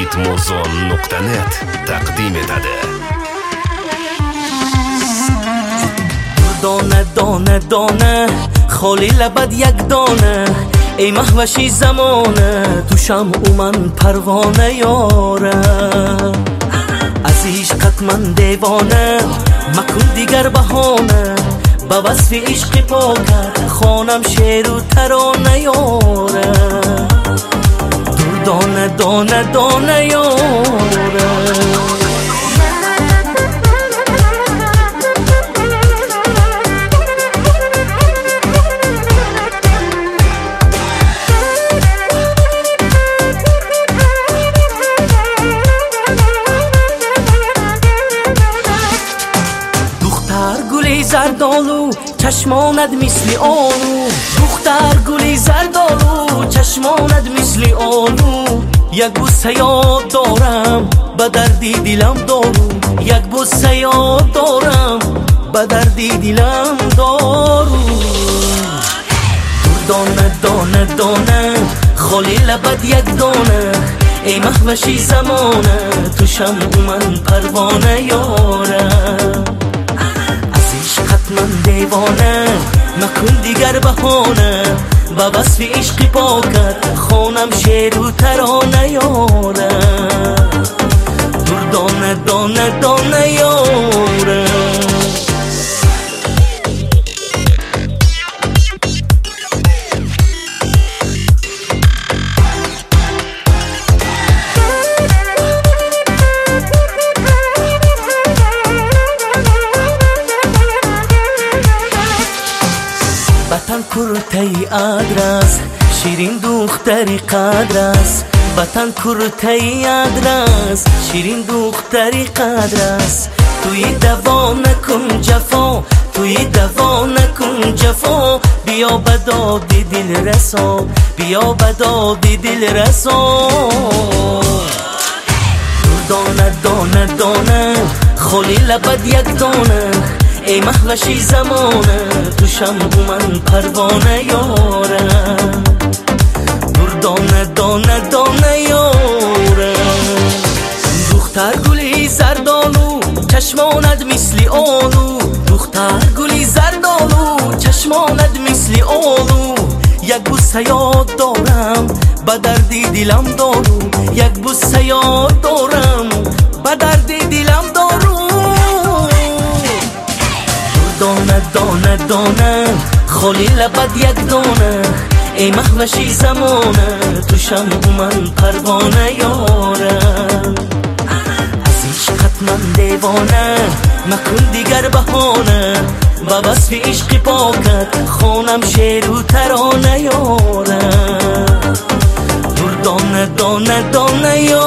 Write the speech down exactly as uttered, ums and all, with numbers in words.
ritmozon nuqta net taqdim etadi. دانه دانه دانه خالی لبد یک دانه ای محوشی زمانه تو شمع من پروانه یاره از عشقت من دیوانه مکن دیگر بهانه با وصف عشق پاکت خانم شعر و ترانه یاره دور دانه دانه دانه یاره زردالو چشماند مثل آلو دختر گلی زردالو چشماند مثل آلو یک بوسه یاد دارم به دردی دلم دارو یک بوسه یاد دارم به دردی دلم دارو دانه دانه دانه خالی لبد یک دانه ای محوشی زمانه تو شمع من پروانه یاره من دیوانه مکن دیگر بهانه با وصف عشق پاکت خانم شعر و ترانه یاره دور دانه دانه دانه یاره وطن کرتای ادرس شیرین دختری قدر است وطن کرتای ادرس شیرین دختری قدر است توی دوا نکن جفا توی دوا نکن جفا بیا بداد دل رسا بیا بداد دل رسا دانه دانه دانه خالی لبد یک دانه ای محوشی زمانه تو شمع من پروانه یاره دور دانه دانه دانه یاره دختر گلی زردالو چشماند مثل آلو دختر گلی زردالو چشماند مثل آلو یک بوسه یاد دارم به دردی دلم دارو یک بوسه یاد دارم به دردی دلم دارو دانه دانه دانه خالی لبد یک دانه ای محوشی زمانه تو شمع من پروانه یاره از عشقت من دیوانه مکن دیگر بهانه با وصف عشق پاکت خانم شعر و ترانه یاره دور دانه دانه دانه یاره